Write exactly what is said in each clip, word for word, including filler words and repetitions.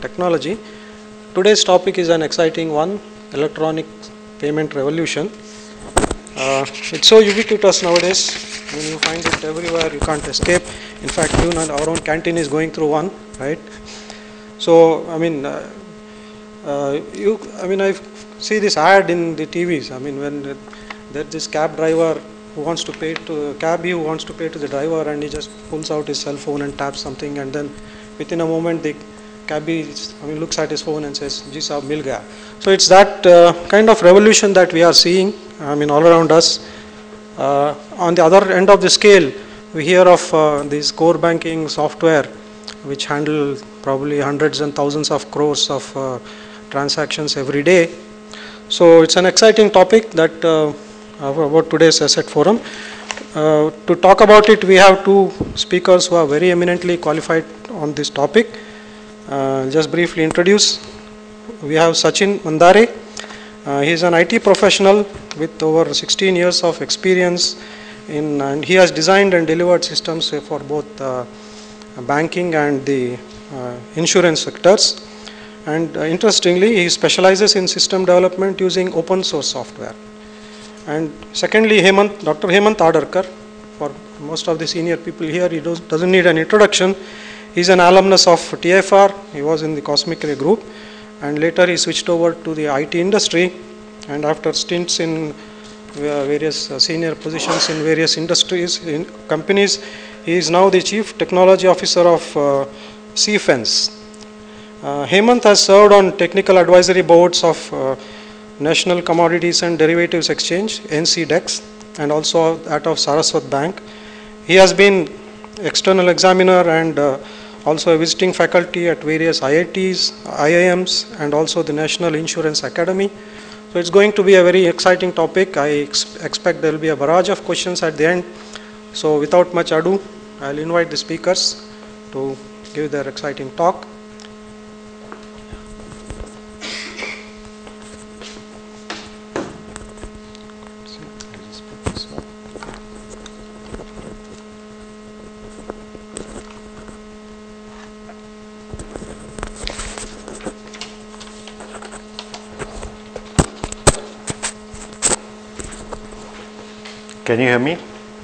Technology. Today's topic is an exciting one, electronic payment revolution. Uh, it's so ubiquitous nowadays. I mean, you find it everywhere, you can't escape. In fact, even our own canteen is going through one, right? So, I mean, uh, uh, you, I mean, I see this ad in the T Vs. I mean, when there's this cab driver who wants to pay to cabbie who wants to pay to the driver, and he just pulls out his cell phone and taps something, and then within a moment the cabbie I mean looks at his phone and says, "Ji saab mil gaya." So it's that uh, kind of revolution that we are seeing. I mean, all around us. Uh, on the other end of the scale, we hear of uh, these core banking software, which handle probably hundreds and thousands of crores of uh, transactions every day. So it's an exciting topic that uh, about today's Asset Forum. Uh, to talk about it, we have two speakers who are very eminently qualified on this topic. Uh, just briefly introduce. We have Sachin Mandare. Uh, he is an I T professional with over sixteen years of experience in, and he has designed and delivered systems for both uh, banking and the uh, insurance sectors. And uh, interestingly, he specializes in system development using open source software. And secondly, Hemant, Doctor Hemant Adarkar. For most of the senior people here, he does, doesn't need an introduction. He's an alumnus of T F R. He was in the Cosmic Ray group, and later he switched over to the I T industry. And after stints in various senior positions in various industries, in companies, he is now the Chief Technology Officer of uh, C F E N S. Uh, Hemant has served on technical advisory boards of uh, National Commodities and Derivatives Exchange, N C D E X, and also that of Saraswat Bank. He has been external examiner and uh, also a visiting faculty at various I I Ts, I I Ms, and also the National Insurance Academy. So it's going to be a very exciting topic. I ex expect there will be a barrage of questions at the end. So without much ado, I'll invite the speakers to give their exciting talk. Can you hear me?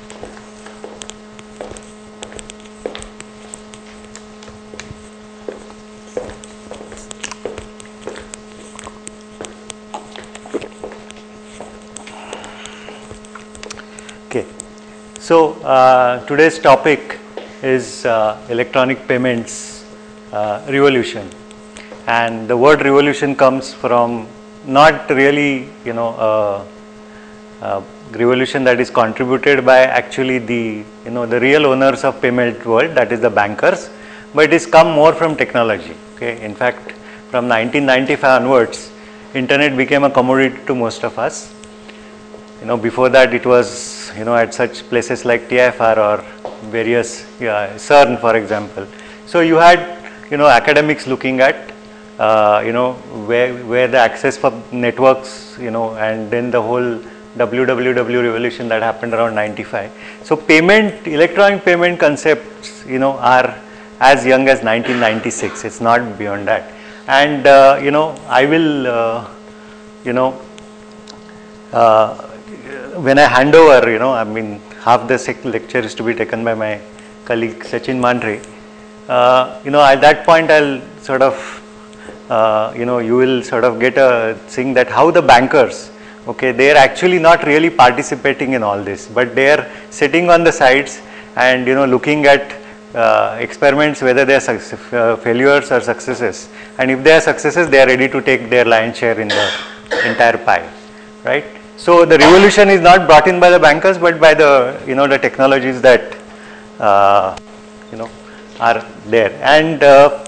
Okay. So uh, today's topic is uh, electronic payments uh, revolution, and the word revolution comes from not really, you know, uh, uh, revolution that is contributed by actually the, you know, the real owners of payment world, that is the bankers, but it has come more from technology. Okay, in fact, from nineteen ninety-five onwards, internet became a commodity to most of us. You know, before that it was, you know, at such places like T F R or various, yeah, CERN, for example. So you had, you know, academics looking at, uh, you know, where where the access for networks, you know, and then the whole W W W revolution that happened around ninety-five. So payment, electronic payment concepts, you know, are as young as nineteen ninety-six. It's not beyond that. And uh, you know, I will, uh, you know, uh, when I hand over, you know, I mean, half the lecture is to be taken by my colleague Sachin Mandare. Uh, you know, at that point, I'll sort of, uh, you know, you will sort of get a thing that how the bankers, okay, they are actually not really participating in all this, but they are sitting on the sides and, you know, looking at uh, experiments, whether they are uh, failures or successes, and if they are successes, they are ready to take their lion's share in the entire pie, right? So the revolution is not brought in by the bankers, but by the, you know, the technologies that uh, you know, are there. And uh,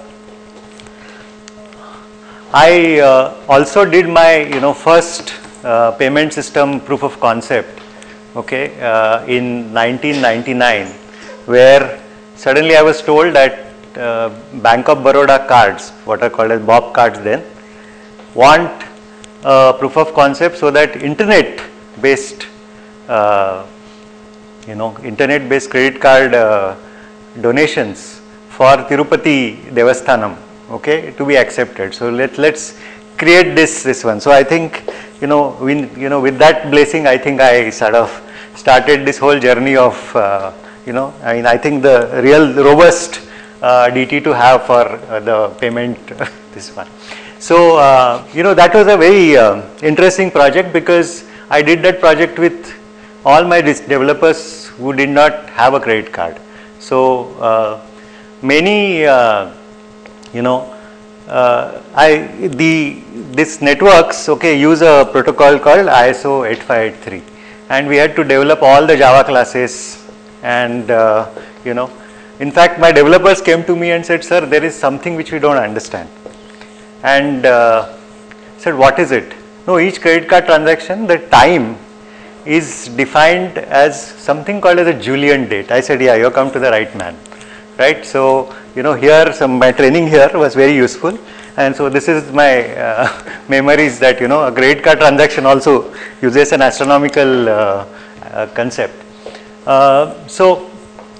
I uh, also did my, you know, first Uh, payment system proof of concept, okay, uh, in nineteen ninety-nine, where suddenly I was told that uh, Bank of Baroda cards, what are called as Bob cards then, want uh, proof of concept so that internet based, uh, you know, internet based credit card uh, donations for Tirupati Devasthanam, okay, to be accepted. So let let's create this this one. So I think, you know, we, you know, with that blessing, I think I sort of started this whole journey of, uh, you know, I mean, I think the real robust uh, D T to have for uh, the payment, this one. So, uh, you know, that was a very uh, interesting project, because I did that project with all my developers who did not have a credit card. So, uh, many, uh, you know, uh, I the this networks, okay, use a protocol called I S O eight five eight three, and we had to develop all the Java classes, and uh, you know, in fact, my developers came to me and said, "Sir, there is something which we don't understand." And uh, said, "What is it?" No, each credit card transaction, the time is defined as something called as a Julian date. I said, "Yeah, you come to the right man." Right? So, you know, here some my training here was very useful, and so this is my uh, memories that, you know, a credit card transaction also uses an astronomical uh, uh, concept. Uh, so,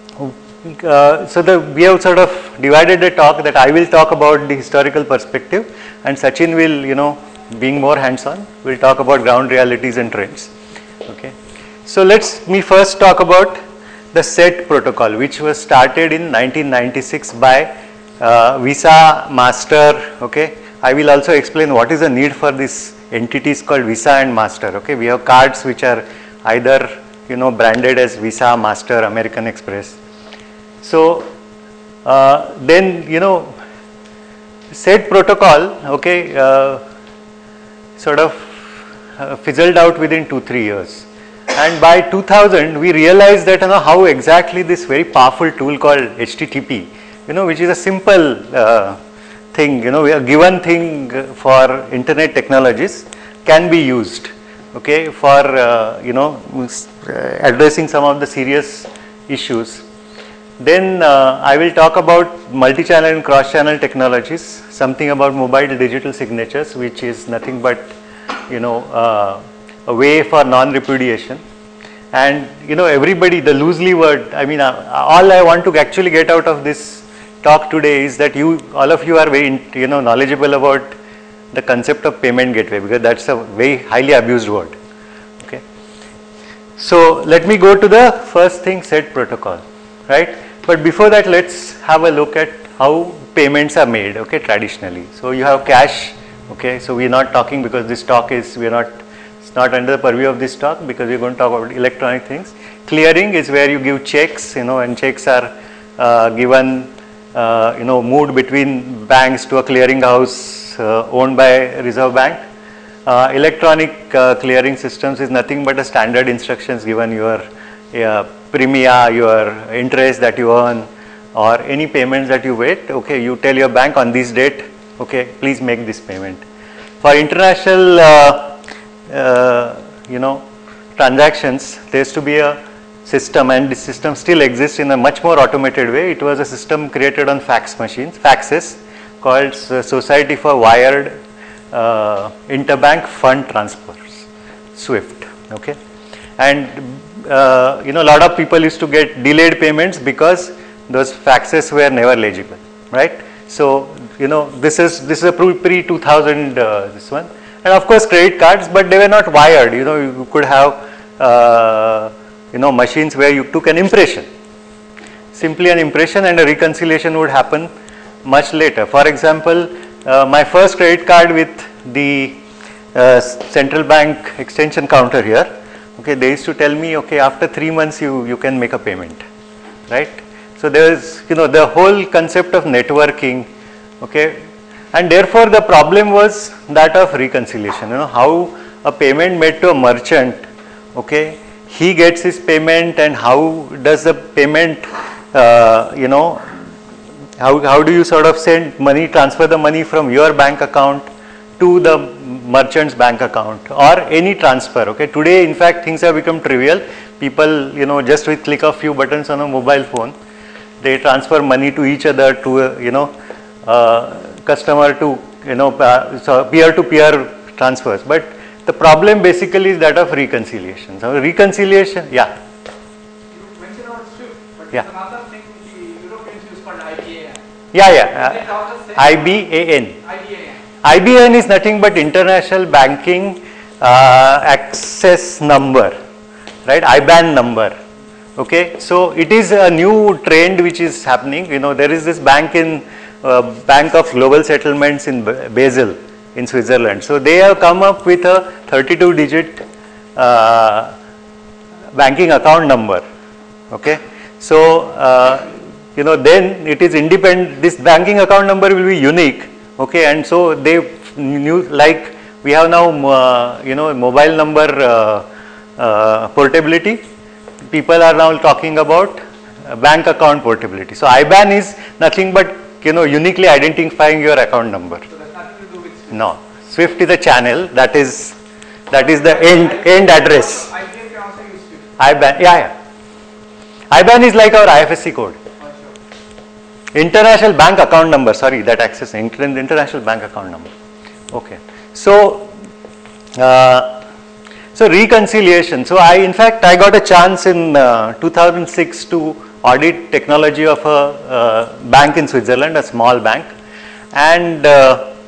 uh, so the we have sort of divided the talk that I will talk about the historical perspective, and Sachin will, you know, being more hands-on, will talk about ground realities and trends. Okay. So let's me first talk about the SET protocol, which was started in nineteen ninety-six by uh, Visa, Master. Okay, I will also explain what is the need for these entities called Visa and Master. Okay, we have cards which are either, you know, branded as Visa, Master, American Express. So uh, then, you know, SET protocol, okay, uh, sort of uh, fizzled out within two three years. And by two thousand, we realized that, you know, how exactly this very powerful tool called H T T P, you know, which is a simple uh, thing, you know, a given thing for internet technologies, can be used, okay, for, uh, you know, addressing some of the serious issues. Then uh, I will talk about multi-channel and cross-channel technologies, something about mobile digital signatures, which is nothing but, you know, uh, a way for non-repudiation. And, you know, everybody, the loosely word, I mean, uh, all I want to actually get out of this talk today is that you, all of you are very, you know, knowledgeable about the concept of payment gateway, because that's a very highly abused word. Okay. So let me go to the first thing, SET protocol, right? But before that, let's have a look at how payments are made, okay, traditionally. So you have cash, okay, so we are not talking, because this talk is, we are not, it's not under the purview of this talk, because we are going to talk about electronic things. Clearing is where you give checks, you know, and checks are uh, given, uh, you know, moved between banks to a clearing house uh, owned by Reserve Bank. Uh, electronic uh, clearing systems is nothing but a standard instructions given your uh, premia, your interest that you earn, or any payments that you wait, okay, you tell your bank on this date, okay, please make this payment. For international, uh, uh, you know, transactions, there has to be a system, and this system still exists in a much more automated way. It was a system created on fax machines, faxes, called Society for Wired uh, Interbank Fund Transfers, SWIFT, okay. And uh, you know, a lot of people used to get delayed payments because those faxes were never legible, right? So, you know, this is this is a pre two thousand uh, this one, and of course credit cards, but they were not wired. You know, you could have uh, you know, machines where you took an impression, simply an impression, and a reconciliation would happen much later. For example, uh, my first credit card with the uh, central bank extension counter here. Okay, they used to tell me, okay, after three months you, you can make a payment, right? So there is, you know, the whole concept of networking, okay, and therefore the problem was that of reconciliation, you know, how a payment made to a merchant, okay, he gets his payment, and how does the payment, uh, you know, how, how do you sort of send money, transfer the money from your bank account to the merchant's bank account, or any transfer, okay. Today, in fact, things have become trivial. People, you know, just with click of few buttons on a mobile phone, they transfer money to each other, to, uh, you know, uh, customer to, you know, uh, so peer-to-peer transfers. But the problem basically is that of reconciliation. So reconciliation, yeah. You mentioned about SWIFT, but Yeah. there's another thing the Europeans use called I P A. Yeah, yeah. Uh, I B A N. I B A N is nothing but International Banking uh, Access Number, right? I B A N number. Okay, so it is a new trend which is happening. You know, there is this bank in uh, Bank of Global Settlements in Basel in Switzerland. So they have come up with a thirty-two digit uh, banking account number. Okay, so uh, you know, then it is independent. This banking account number will be unique. Okay, and so they knew, like we have now uh, you know, mobile number uh, uh, portability. People are now talking about uh, bank account portability. So I B A N is nothing but, you know, uniquely identifying your account number. So that's nothing to do with SWIFT. No, SWIFT is a channel. That is that is the end end address. I B A N can also use SWIFT. I B A N, yeah, yeah. I B A N is like our I F S C code. Oh, sure. International bank account number. Sorry, that access international bank account number. Okay. So. Uh, So reconciliation. So I, in fact, I got a chance in uh, two thousand six to audit technology of a uh, bank in Switzerland, a small bank, and uh,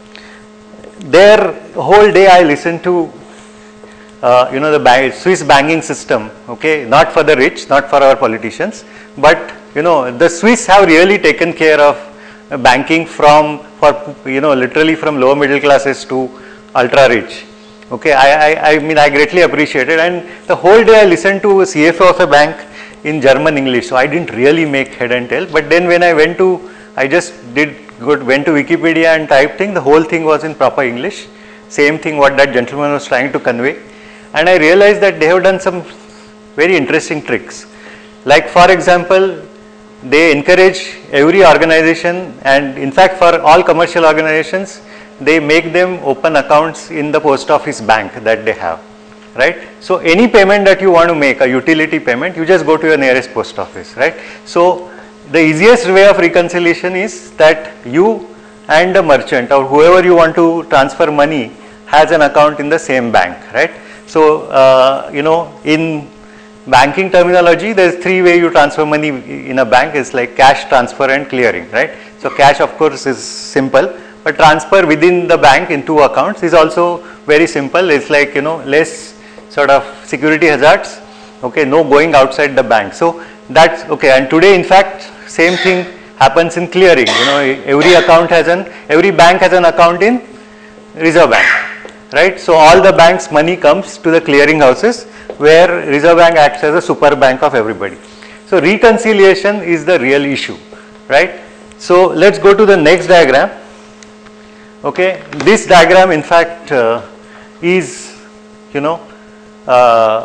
there whole day I listened to uh, you know, the bank, Swiss banking system. Okay, not for the rich, not for our politicians, but you know, the Swiss have really taken care of banking from for you know literally from lower middle classes to ultra rich. Okay, I, I, I mean I greatly appreciate it, and the whole day I listened to a C F O of a bank in German English, so I didn't really make head and tail. But then when I went to, I just did good, went to Wikipedia and typed thing, the whole thing was in proper English, same thing what that gentleman was trying to convey, and I realized that they have done some very interesting tricks. Like for example, they encourage every organization, and in fact for all commercial organizations, they make them open accounts in the post office bank that they have, right? So any payment that you want to make, a utility payment, you just go to your nearest post office, right? So the easiest way of reconciliation is that you and the merchant or whoever you want to transfer money has an account in the same bank, right? So uh, you know, in banking terminology, there is three way you transfer money in a bank. Is like cash, transfer, and clearing, right? So cash, of course, is simple. But transfer within the bank in two accounts is also very simple. It's like, you know, less sort of security hazards. Okay, no going outside the bank. So that's okay. And today, in fact, same thing happens in clearing. You know, every account has an, every bank has an account in Reserve Bank, right? So all the bank's money comes to the clearing houses, where Reserve Bank acts as a super bank of everybody. So reconciliation is the real issue, right? So let's go to the next diagram. Okay, this diagram in fact uh, is, you know, uh,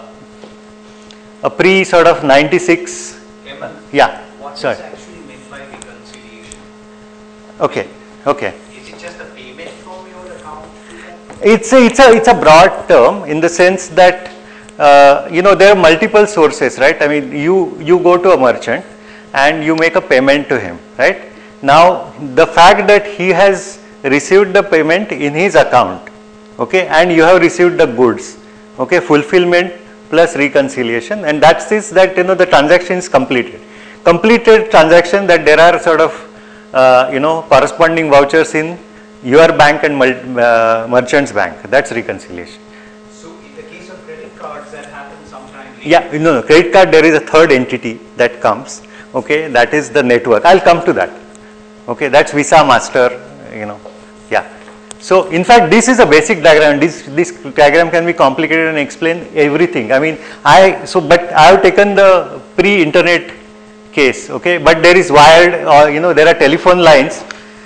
a pre sort of ninety-six. Hemant, yeah, what sorry. is actually meant by reconciliation? Okay, okay. Is it just a payment from your account to that? It's a, it's a, it's a broad term in the sense that, uh, you know, there are multiple sources, right? I mean, you, you go to a merchant and you make a payment to him, right? Now, the fact that he has received the payment in his account, okay, and you have received the goods, okay, fulfillment plus reconciliation, and that's this, that you know the transaction is completed. Completed transaction, that there are sort of uh, you know corresponding vouchers in your bank and uh, merchant's bank. That's reconciliation. So in the case of credit cards, that happens sometime later. Yeah, no, no, credit card, there is a third entity that comes, okay, that is the network. I'll come to that. Okay, that's Visa, Master, you know. Yeah. So in fact, this is a basic diagram. This this diagram can be complicated and explain everything. I mean, I so but I have taken the pre-internet case. Okay, but there is wired, or you know, there are telephone lines.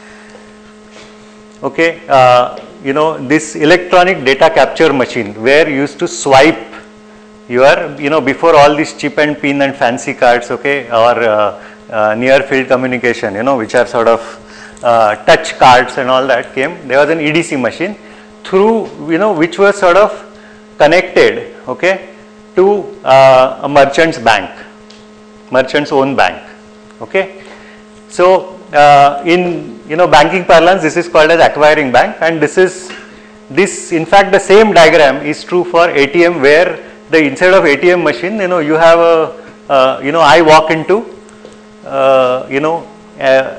Okay, uh, you know, this electronic data capture machine where you used to swipe your, you know, before all these chip and pin and fancy cards. Okay, or uh, uh, near field communication. You know, which are sort of Uh, touch cards and all that came. There was an E D C machine through, you know, which was sort of connected, okay, to uh, a merchant's bank, merchant's own bank, okay. So uh, in, you know, banking parlance, this is called as acquiring bank, and this is this in fact the same diagram is true for A T M, where the inside of A T M machine, you know, you have a uh, you know, I walk into uh, you know uh,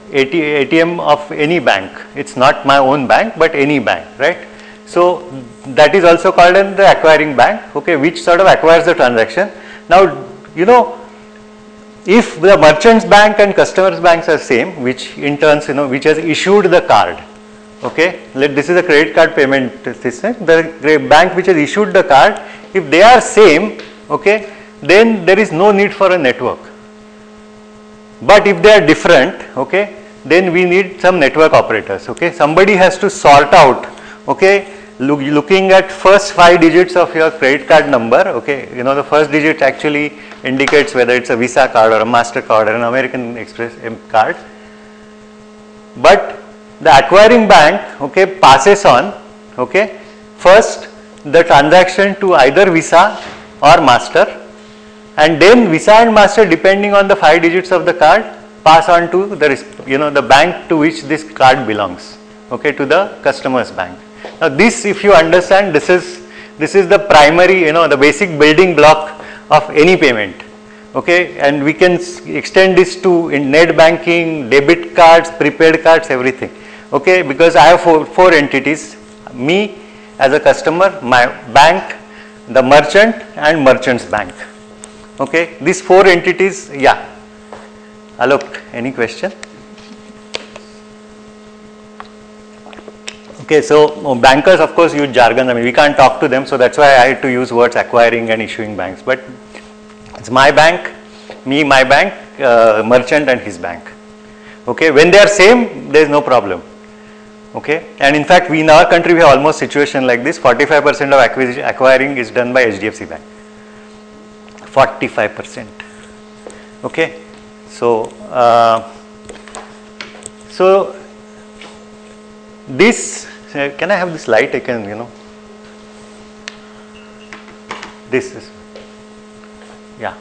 A T M of any bank. It's not my own bank, but any bank, right? So that is also called in the acquiring bank, okay, which sort of acquires the transaction. Now, you know, if the merchant's bank and customer's banks are same, which in turns, you know, which has issued the card, okay, let, this is a credit card payment system, the bank which has issued the card, if they are same, okay, then there is no need for a network. But if they are different, okay, then we need some network operators, okay. Somebody has to sort out, okay, look, looking at first five digits of your credit card number, okay, you know, the first digit actually indicates whether it's a Visa card or a MasterCard or an American Express card. But the acquiring bank, okay, passes on, okay, first the transaction to either Visa or Master, and then Visa and Master, depending on the five digits of the card, pass on to the, you know, the bank to which this card belongs, okay, to the customer's bank. Now this, if you understand, this is this is the primary, you know, the basic building block of any payment, okay, and we can extend this to in net banking, debit cards, prepaid cards, everything, okay, because I have four, four entities, me as a customer, my bank, the merchant and merchant's bank, okay, these four entities, yeah. Alok, any question? Okay, so bankers of course use jargon, I mean we can't talk to them, so that's why I had to use words acquiring and issuing banks, but it's my bank, me, my bank, uh, merchant and his bank, okay. When they are same, there is no problem, okay, and in fact we in our country we have almost situation like this, forty-five percent of acquisition, acquiring is done by H D F C Bank, forty-five percent, okay. So, uh, so this, can I have this light? I can, you know, this is, yeah.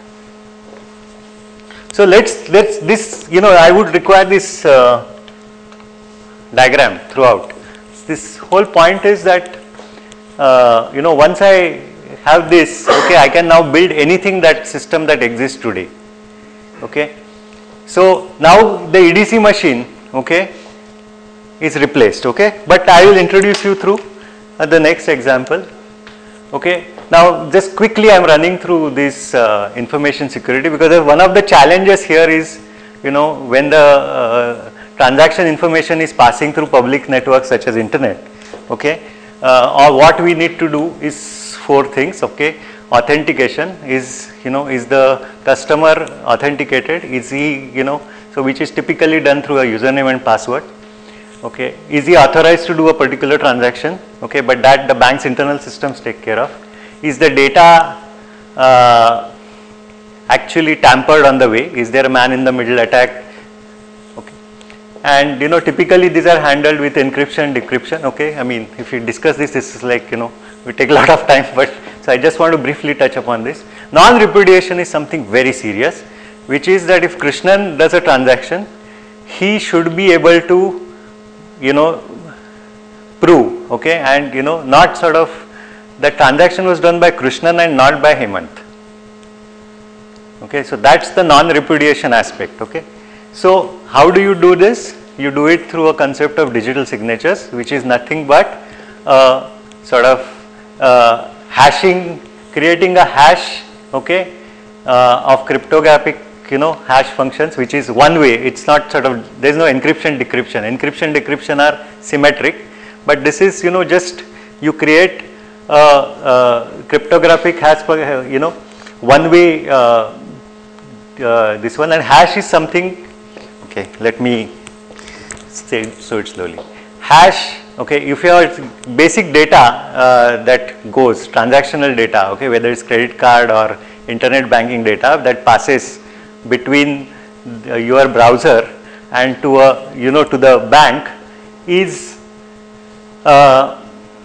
So let's, let's, this, you know, I would require this uh, diagram throughout. This whole point is that, uh, you know, once I have this, okay, I can now build anything that system that exists today, okay. So now the E D C machine, okay, is replaced, okay, but I will introduce you through uh, the next example, okay. Now just quickly I am running through this uh, information security, because one of the challenges here is, you know, when the uh, transaction information is passing through public networks such as internet, okay, uh, or what we need to do is four things, okay. Authentication is, you know, is the customer authenticated, is he, you know, so which is typically done through a username and password, okay. Is he authorized to do a particular transaction, okay, but that the bank's internal systems take care of. Is the data uh, actually tampered on the way, is there a man in the middle attack, okay, and you know typically these are handled with encryption, decryption, okay. I mean if we discuss this, this is like, you know, we take a lot of time, but so I just want to briefly touch upon this. Non-repudiation is something very serious, which is that if Krishnan does a transaction, he should be able to, you know, prove, okay, and you know, not sort of, the transaction was done by Krishnan and not by Hemant, okay. So that's the non-repudiation aspect, okay. So how do you do this? You do it through a concept of digital signatures, which is nothing but uh, sort of uh, hashing, creating a hash, okay, uh, of cryptographic, you know, hash functions, which is one way. It's not sort of, there is no encryption, decryption. Encryption, decryption are symmetric, but this is, you know, just you create a, a cryptographic hash, you know, one way. Uh, uh, this one, and hash is something. Okay, let me say so it slowly. Hash. Okay, if your basic data uh, that goes, transactional data, okay, whether it's credit card or internet banking data that passes between the, your browser and to a, you know, to the bank is uh,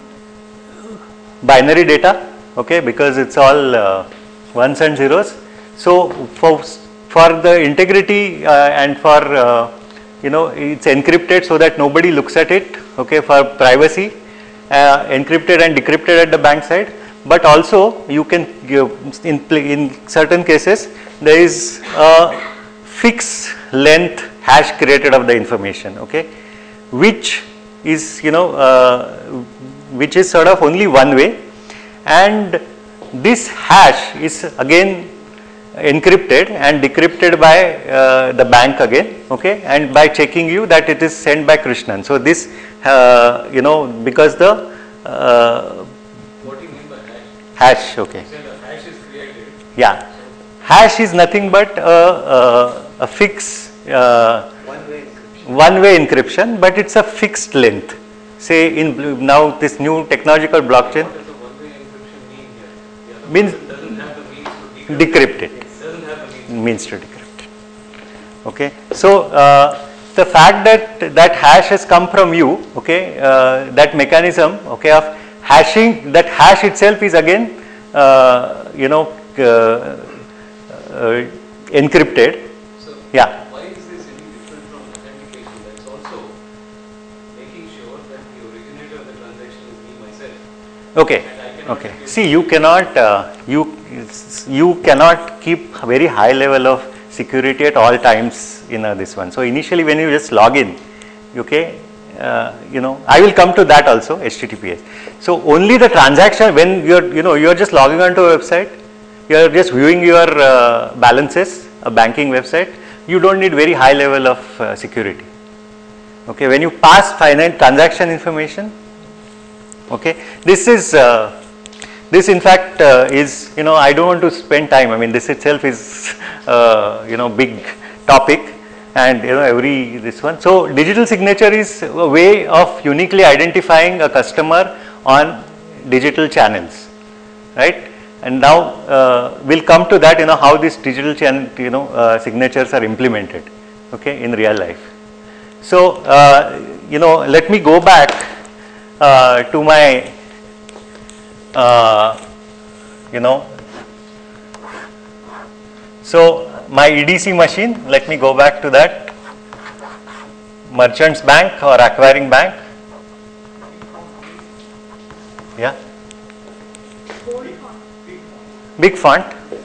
binary data, okay, because it's all uh, ones and zeros. So for, for the integrity uh, and for uh, you know, it's encrypted so that nobody looks at it, okay, for privacy, uh, encrypted and decrypted at the bank side, but also you can give, in, in certain cases there is a fixed length hash created of the information, okay, which is, you know, uh, which is sort of only one way, and this hash is again encrypted and decrypted by uh, the bank again, okay, and by checking you that it is sent by Krishnan. So this, uh, you know, because the uh, What do you mean by hash? hash, okay, You said a hash is created. yeah, hash is nothing but a, a, a fix uh, One-way encryption. one way encryption, but it's a fixed length. Say in blue- now this new technological blockchain What does the one-way encryption mean here? The other means person doesn't have the means to decrypt. decrypt it. Doesn't have the means. Means to decrypt. Okay, so uh, the fact that that hash has come from you, okay, uh, that mechanism, okay, of hashing, that hash itself is again, uh, you know, uh, uh, encrypted. So Yeah. why is this any different from authentication? That's also making sure that the originator of the transaction is me myself. Okay. And I can Okay. See, you cannot uh, you you cannot keep a very high level of security at all times in uh, this one. So initially, when you just log in, okay, uh, you know, I will come to that also, H T T P S. So only the transaction, when you're, you know, you're just logging onto a website, you're just viewing your uh, balances, a banking website, you don't need very high level of uh, security. Okay, when you pass finite transaction information, okay, this is uh, this in fact uh, is, you know, I don't want to spend time. I mean, this itself is uh, you know, big topic, and you know, every this one. So digital signature is a way of uniquely identifying a customer on digital channels, right? And now uh, we'll come to that, you know, how these digital channel, you know, uh, signatures are implemented, okay, in real life. So uh, you know, let me go back uh, to my uh, you know, so my E D C machine, let me go back to that, Merchants Bank or Acquiring Bank, yeah, big font.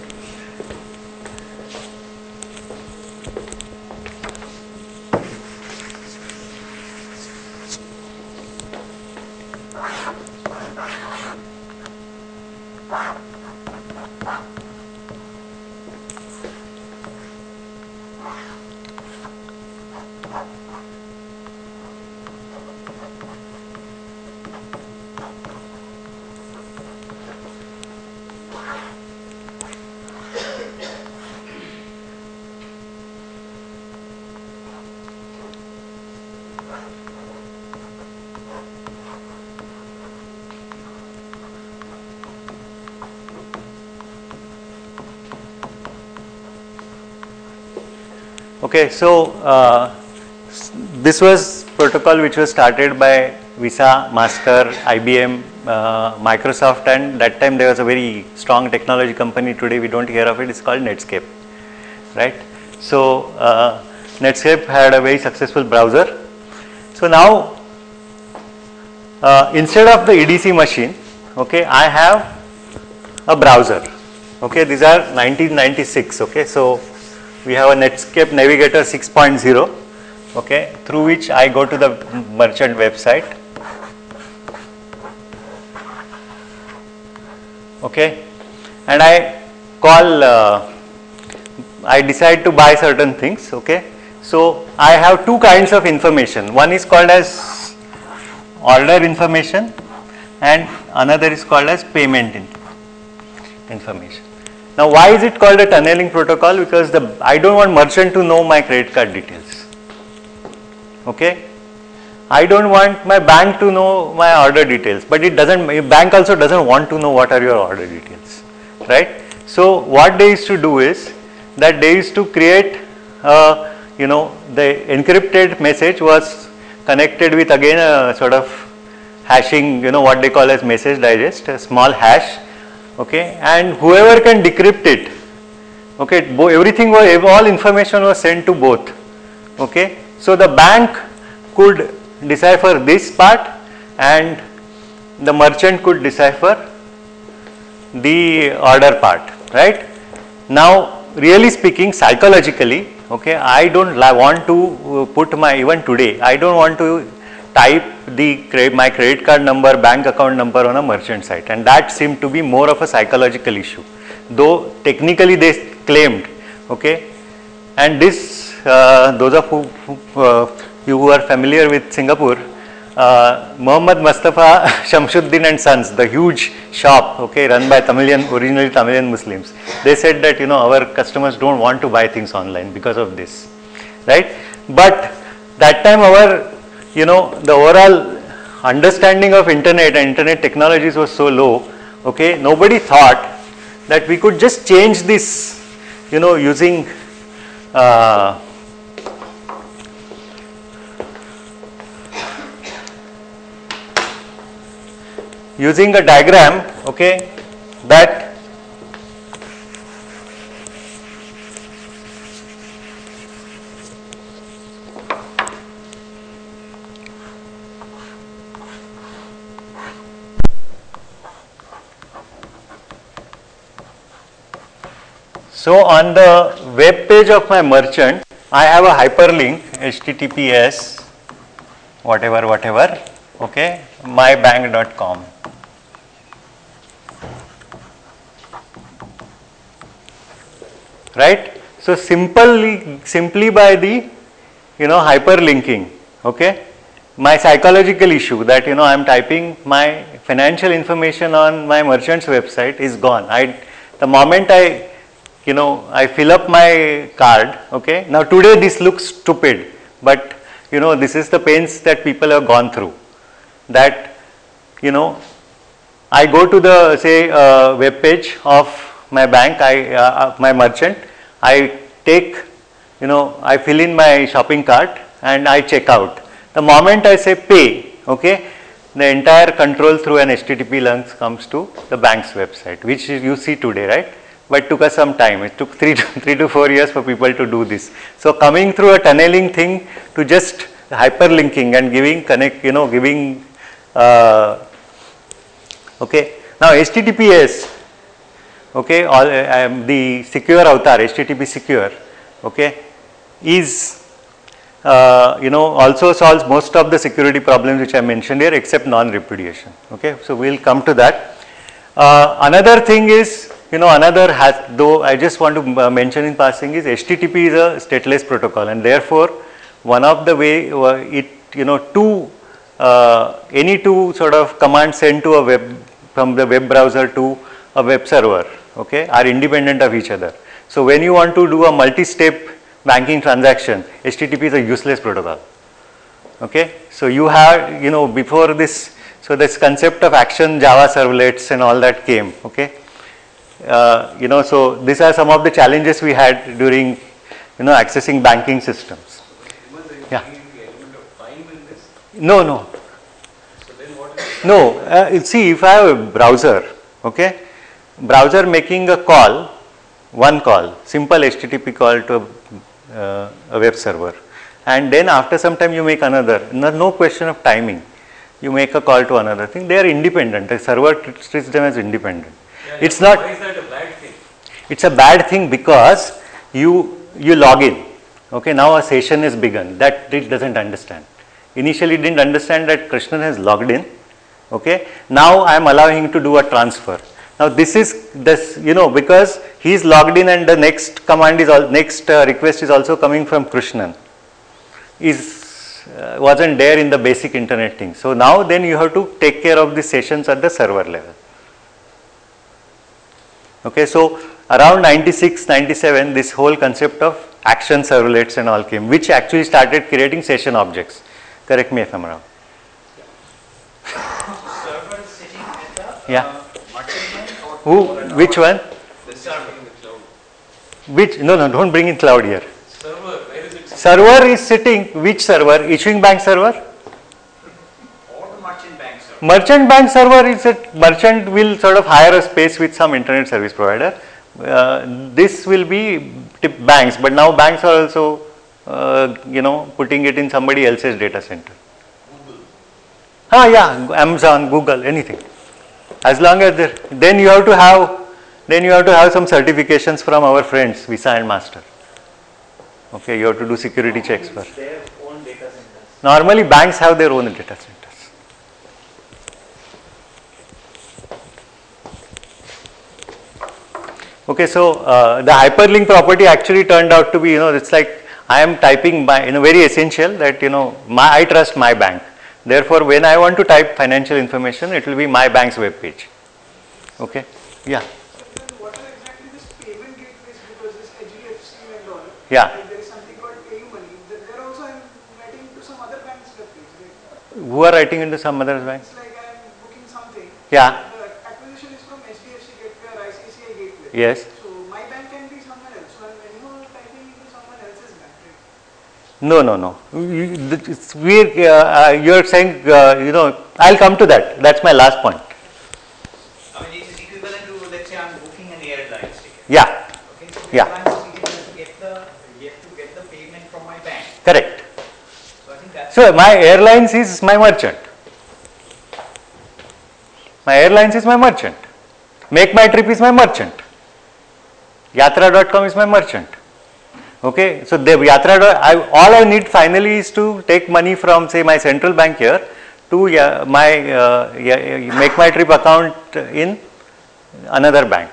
Okay, so uh, this was protocol which was started by Visa, Master, I B M, uh, Microsoft, and that time there was a very strong technology company. Today we don't hear of it. It's called Netscape, right? So uh, Netscape had a very successful browser. So now uh, instead of the E D C machine, okay, I have a browser. Okay, these are nineteen ninety-six. Okay, so we have a Netscape Navigator six point zero, okay, through which I go to the merchant website, okay, and I call, uh, I decide to buy certain things, okay. So I have two kinds of information. One is called as order information and another is called as payment in information. Now, why is it called a tunneling protocol? Because the I don't want merchant to know my credit card details. Okay, I don't want my bank to know my order details, but it doesn't. Bank also doesn't want to know what are your order details, right? So what they used to do is that they used to create, uh, you know, the encrypted message was connected with again a sort of hashing, you know, what they call as message digest, a small hash. Okay, and whoever can decrypt it, okay, everything was, all information was sent to both. Okay, so the bank could decipher this part and the merchant could decipher the order part, right? Now, really speaking, psychologically, Okay, I don't want to put my, even today, I don't want to type the my credit card number, bank account number on a merchant site, and that seemed to be more of a psychological issue, though technically they claimed, okay, and this, uh, those of who, who uh, you who are familiar with Singapore, uh, Muhammad Mustafa Shamsuddin and Sons, the huge shop, okay, run by Tamilian, originally Tamilian Muslims, they said that, you know, our customers don't want to buy things online because of this, right? But that time our, you know, the overall understanding of internet and internet technologies was so low, okay, nobody thought that we could just change this, you know, using uh, using a diagram, okay, that so on the web page of my merchant, I have a hyperlink H T T P S whatever whatever, okay, my bank dot com. Right? So simply simply by the, you know, hyperlinking, okay, my psychological issue that, you know, I am typing my financial information on my merchant's website is gone. I, the moment I, you know, I fill up my card, okay, now today this looks stupid, but, you know, this is the pains that people have gone through, that, you know, I go to the, say, uh, web page of my bank, I, uh, my merchant, I take, you know, I fill in my shopping cart and I check out. The moment I say pay, okay, the entire control through an H T T P link comes to the bank's website, which you see today, right? But took us some time. It took three to, three to four years for people to do this. So coming through a tunneling thing to just hyperlinking and giving connect, you know, giving, uh, okay. Now H T T P S, okay, all, um, the secure avatar, H T T P secure, okay, is, uh, you know, also solves most of the security problems which I mentioned here except non-repudiation, okay. So we will come to that. Uh, another thing is, you know, another has, though I just want to mention in passing, is H T T P is a stateless protocol, and therefore one of the way uh, it, you know, two, uh, any two sort of commands sent to a web, from the web browser to a web server, okay, are independent of each other. So when you want to do a multi-step banking transaction, H T T P is a useless protocol, okay. So you have, you know, before this, so this concept of action Java servlets and all that came, okay. Uh, you know, so these are some of the challenges we had during, you know, accessing banking systems. Yeah. No, no. So then what is No, uh, see, if I have a browser, okay, browser making a call, one call, simple H T T P call to a, uh, a web server, and then after some time you make another, no, no question of timing, you make a call to another thing, they are independent, the server treats them as independent. Yeah, it's yeah, not, why is that a bad thing? it's a bad thing because you, you log in, okay, now a session is begun, that it doesn't understand. Initially didn't understand that Krishnan has logged in, okay, now I am allowing him to do a transfer. Now this is this, you know, because he is logged in and the next command is all, next uh, request is also coming from Krishnan, is uh, wasn't there in the basic internet thing. So now then you have to take care of the sessions at the server level. Okay, so around ninety-six, ninety-seven, this whole concept of action servlets and all came, which actually started creating session objects. Correct me if I'm wrong. Server is sitting at the Yeah. uh, merchant or Who? Which one? The server in the cloud. Which? No, no, don't bring in cloud here. Server, where is it? Server is sitting, which server? Issuing bank server? or the merchant bank server. Merchant bank server is a, merchant will sort of hire a space with some internet service provider. Uh, this will be tip banks, but now banks are also, uh, you know, putting it in somebody else's data center. Google. Ah, yeah, Amazon, Google, anything. As long as there, then you have to have, then you have to have some certifications from our friends, Visa and Master. Okay, you have to do security checks for. Their own data centers. Normally banks have their own data centers. Okay, so uh, the hyperlink property actually turned out to be, you know, it's like I am typing my, you know, very essential that, you know, my, I trust my bank. Therefore, when I want to type financial information, it will be my bank's web page. Okay, yeah. Then what are exactly this payment gateways? Because this H D F C and all, Yeah. like there is something called PayUmoney. Then there also I'm writing to some other bank's web page. Right? Who are writing into some other bank? It's like I'm booking something. Yeah. The acquisition is from H D F C gateway or I C I C I gateway. Yes. So my bank can be somewhere else. So I'm anyhow typing into someone else's bank. Right? No, no, no. You, it's weird, uh, uh, you're saying, uh, you know, I'll come to that. That's my last point. I mean, it is equivalent to, let's say, I'm booking an airlines ticket. Yeah. Okay, so Yeah. airlines ticket has to get the, you have to get the payment from my bank. Correct. So I think that's. So my airlines is my merchant. My airlines is my merchant. Make My Trip is my merchant. Yatra dot com is my merchant. Okay, so the Yatra, I, all I need finally is to take money from, say, my central bank here to uh, my uh, yeah, Make My Trip account in another bank.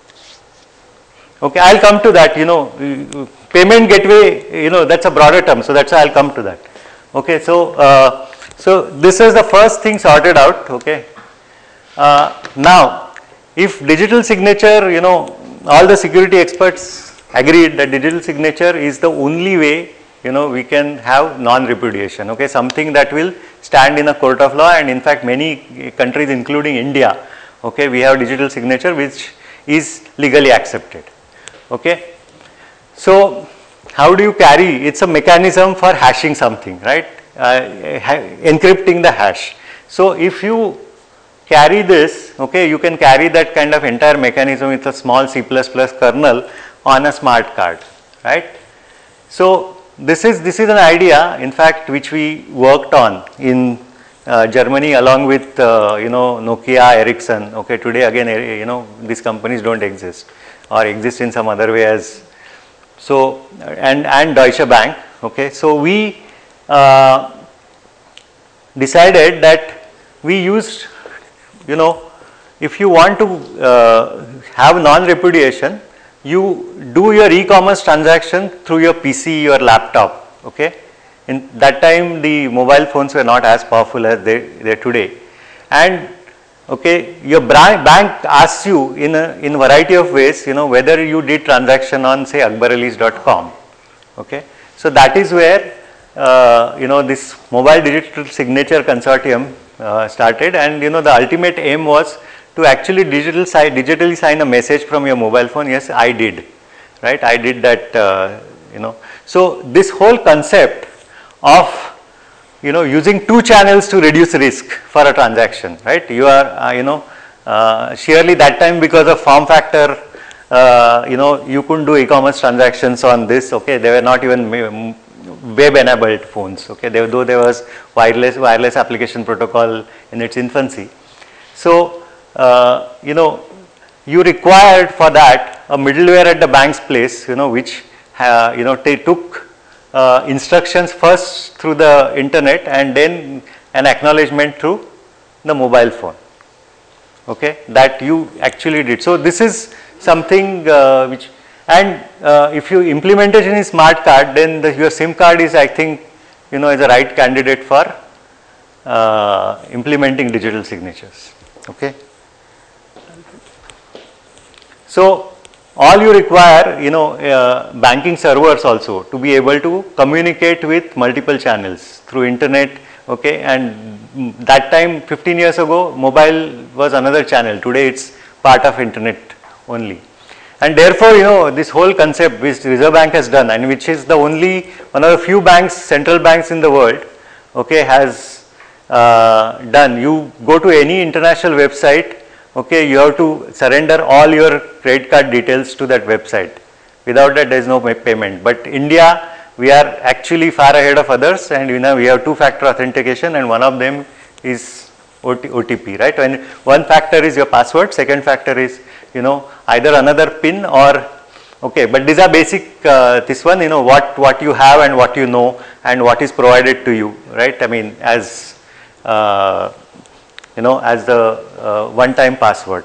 Okay, I'll come to that. You know, payment gateway, you know, that's a broader term, so that's why I'll come to that. Okay, so uh, so this is the first thing sorted out. Okay, uh, now if digital signature, you know, all the security experts agreed that digital signature is the only way, you know, we can have non-repudiation. Okay, something that will stand in a court of law, and in fact many countries including India, okay, we have digital signature which is legally accepted. Okay, so how do you carry? It's a mechanism for hashing something, right? Uh, encrypting the hash. So if you carry this, okay, you can carry that kind of entire mechanism with a small C plus plus kernel on a smart card, right? So this is this is an idea, in fact, which we worked on in uh, Germany along with uh, you know, Nokia, Ericsson. Okay, today again, you know, these companies don't exist or exist in some other way as so, and and Deutsche Bank. Okay, so we uh, decided that we used, you know, if you want to uh, have non-repudiation, you do your e-commerce transaction through your P C, your laptop. Okay, in that time the mobile phones were not as powerful as they they are today, and okay, your bank asks you in a in variety of ways, you know, whether you did transaction on, say, akbar alis dot com. Okay, so that is where uh, you know, this mobile digital signature consortium uh, started, and you know, the ultimate aim was to actually digital sign, digitally sign a message from your mobile phone. Yes, I did, right? I did that, uh, you know. So this whole concept of, you know, using two channels to reduce risk for a transaction, right? You are, uh, you know, uh, surely that time because of form factor, uh, you know, you couldn't do e-commerce transactions on this. Okay, they were not even web-enabled phones. Okay, they, though there was wireless wireless application protocol in its infancy. So Uh, you know, you required for that a middleware at the bank's place, you know, which uh, you know, they took uh, instructions first through the internet and then an acknowledgement through the mobile phone. Okay, that you actually did. So this is something uh, which, and uh, if you implementation is smart card, then the, your SIM card is, I think, you know, is a right candidate for uh, implementing digital signatures. Okay. So all you require, you know, uh, banking servers also to be able to communicate with multiple channels through internet. Okay, and that time fifteen years ago, mobile was another channel. Today it's part of internet only, and therefore, you know, this whole concept which Reserve Bank has done, and which is the only one of the few banks, central banks in the world, okay, has uh, done. You go to any international website. Okay, you have to surrender all your credit card details to that website. Without that, there is no payment. But India, we are actually far ahead of others, and you know, we have two-factor authentication, and one of them is O T P, right? When one factor is your password, second factor is, you know, either another PIN or Okay, but these are basic, uh, this one, you know, what, what you have and what you know and what is provided to you, right? I mean, as, uh, you know, as the uh, one-time password.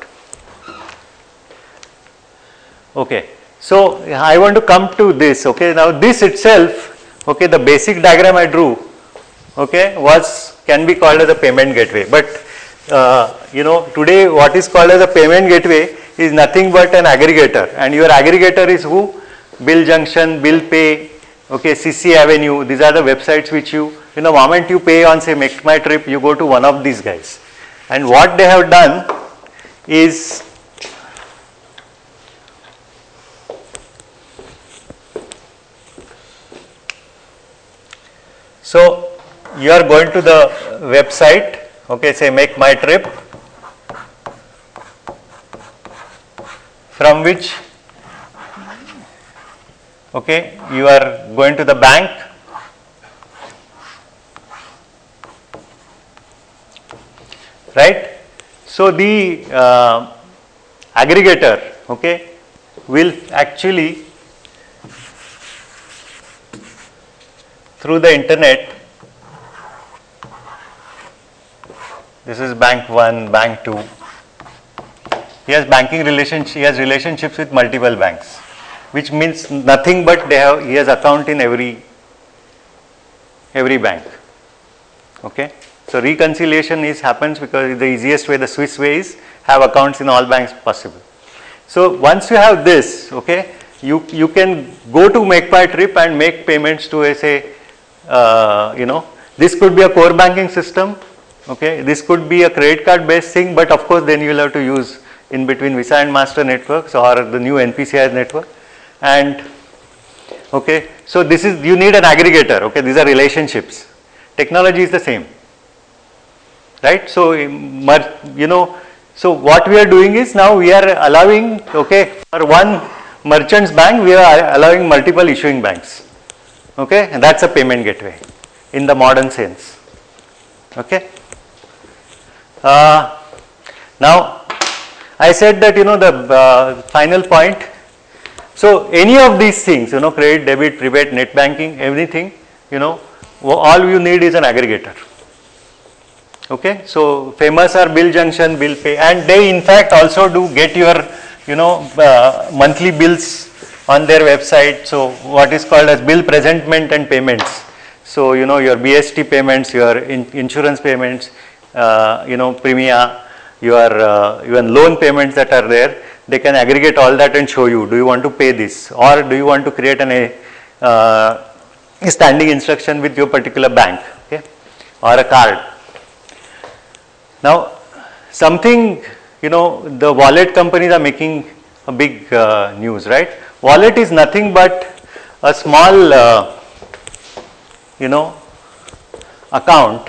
Okay, so I want to come to this, okay. Now this itself, okay, the basic diagram I drew, okay, was, can be called as a payment gateway. But, uh, you know, today what is called as a payment gateway is nothing but an aggregator, and your aggregator is who? Bill Junction, Bill Pay, okay, C C Avenue. These are the websites which you, you know, moment you pay on, say, Make My Trip, you go to one of these guys. And what they have done is, so you are going to the website, okay, say Make My Trip, from which, okay, you are going to the bank, right. So the uh, aggregator, okay, will actually through the internet, this is bank one, bank two. He has banking relationship, he has relationships with multiple banks, which means nothing but they have, he has account in every, every bank, okay. So reconciliation is happens because the easiest way, the Swiss way is have accounts in all banks possible. So once you have this, okay, you, you can go to Make My Trip and make payments to a, say, uh, you know, this could be a core banking system, okay, this could be a credit card based thing, but of course then you will have to use in between Visa and Master networks or the new N P C I network. And okay, so this is, you need an aggregator, okay, these are relationships. Technology is the same, right. So you know, so what we are doing is now we are allowing, okay, for one merchant's bank we are allowing multiple issuing banks, okay, and that's a payment gateway in the modern sense, okay. Uh, now I said that, you know, the uh, final point. So any of these things, you know, credit, debit, rebate, net banking, everything, you know, all you need is an aggregator. Okay, so famous are Bill Junction, Bill Pay, and they in fact also do get your, you know, uh, monthly bills on their website. So what is called as bill presentment and payments. So you know, your B S T payments, your in insurance payments, uh, you know, Premia, your uh, even loan payments that are there, they can aggregate all that and show you, do you want to pay this, or do you want to create an, a, uh, a standing instruction with your particular bank, okay, or a card. Now something, you know, the wallet companies are making a big uh, news, right. Wallet is nothing but a small, uh, you know, account,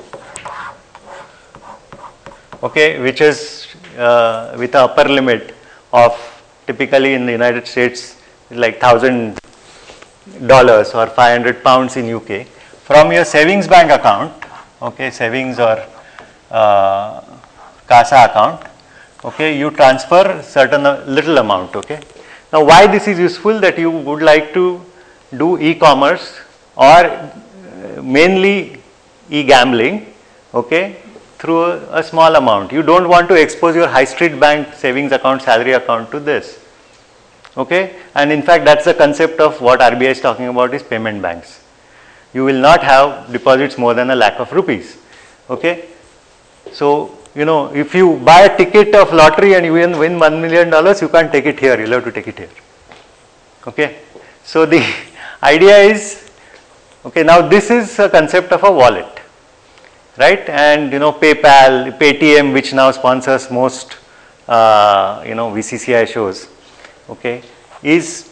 okay, which is uh, with an upper limit of typically in the United States like thousand dollars or five hundred pounds in U K, from your savings bank account, okay, savings or uh, CASA account, okay, you transfer certain uh, little amount, okay. Now why this is useful, that you would like to do e-commerce or mainly e-gambling, okay, through a, a small amount. You don't want to expose your high street bank savings account, salary account to this, okay. And in fact that's the concept of what R B I is talking about is payment banks. You will not have deposits more than a lakh of rupees, okay. So you know, if you buy a ticket of lottery and you win, win one million dollars, you can't take it here, you'll have to take it here, okay. So the idea is, okay, now this is a concept of a wallet, right, and you know, PayPal, Paytm, which now sponsors most uh, you know, V C C I shows, okay, is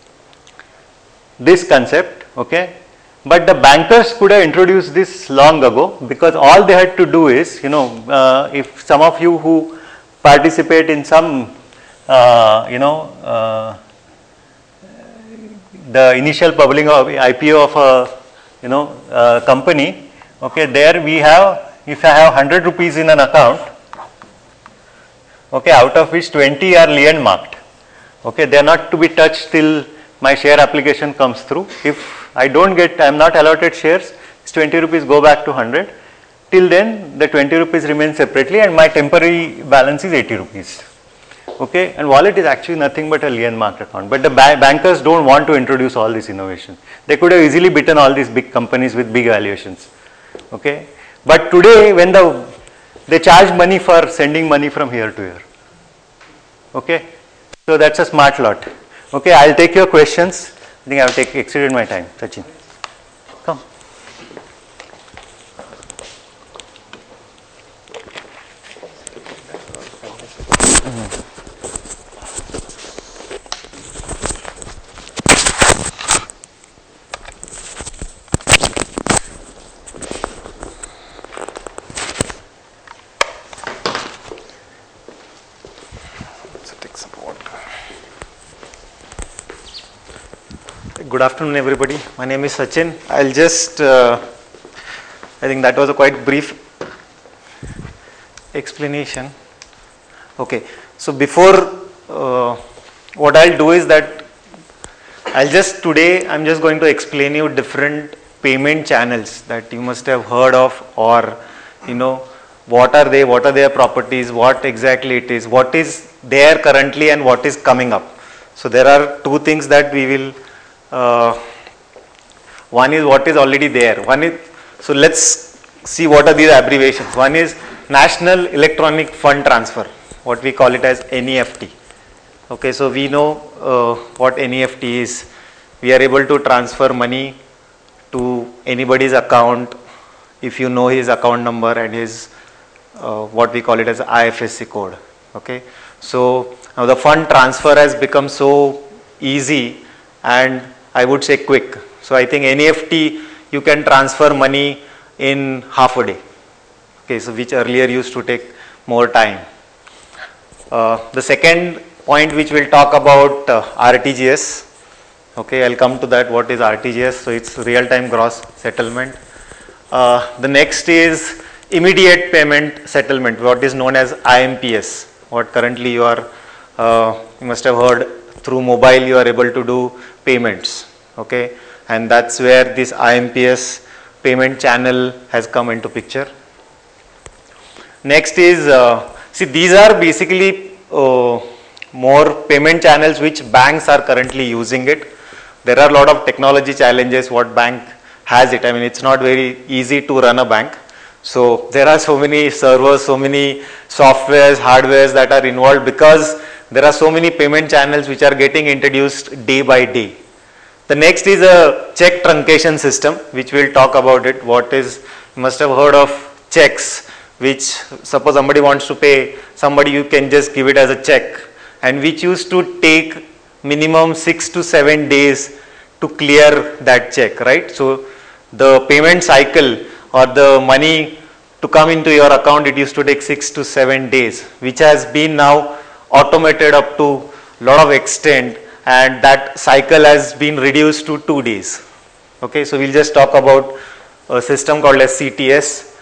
this concept, okay. But the bankers could have introduced this long ago, because all they had to do is, you know, uh, if some of you who participate in some uh, you know, uh, the initial publishing of I P O of a, you know, uh, company, okay, there we have, if I have one hundred rupees in an account, okay, out of which twenty are lien marked, Okay, they are not to be touched till my share application comes through. If I don't get, I am not allotted shares, it's twenty rupees go back to one hundred. Till then, the twenty rupees remains separately and my temporary balance is eighty rupees. Okay, and wallet is actually nothing but a lien marked account. But the ba bankers don't want to introduce all this innovation. They could have easily beaten all these big companies with big valuations. Okay, but today when the they charge money for sending money from here to here. Okay, so that's a smart lot. Okay, I'll take your questions. I think I've take, exceeded my time. Sachin, come. Good afternoon, everybody. My name is Sachin. I'll just, uh, I think that was a quite brief explanation. Okay, so before, uh, what I'll do is that I'll just today, I'm just going to explain you different payment channels that you must have heard of, or, you know, what are they, what are their properties, what exactly it is, what is there currently and what is coming up. So there are two things that we will Uh, one is what is already there. One is, so let's see what are these abbreviations. One is National Electronic Fund Transfer, what we call it as N E F T. Okay, so we know uh, what N E F T is. We are able to transfer money to anybody's account if you know his account number and his uh, what we call it as I F S C code. Okay, so now the fund transfer has become so easy and I would say quick. So I think N E F T, you can transfer money in half a day. Okay, so which earlier used to take more time. Uh, the second point which we'll talk about uh, R T G S. Okay, I'll come to that. What is R T G S? So it's real-time gross settlement. Uh, the next is immediate payment settlement, what is known as I M P S. What currently you are, uh, you must have heard, through mobile you are able to do payments, okay, and that's where this I M P S payment channel has come into picture. Next is, uh, see, these are basically uh, more payment channels which banks are currently using it. There are a lot of technology challenges what bank has it. I mean, it's not very easy to run a bank. So there are so many servers, so many softwares, hardwares that are involved because there are so many payment channels which are getting introduced day by day. The next is a check truncation system, which we'll talk about it. What is, you must have heard of checks, which suppose somebody wants to pay somebody, you can just give it as a check, and which used to take minimum six to seven days to clear that check, right? So the payment cycle or the money to come into your account, it used to take six to seven days, which has been now automated up to a lot of extent, and that cycle has been reduced to two days. Okay, so we'll just talk about a system called as C T S.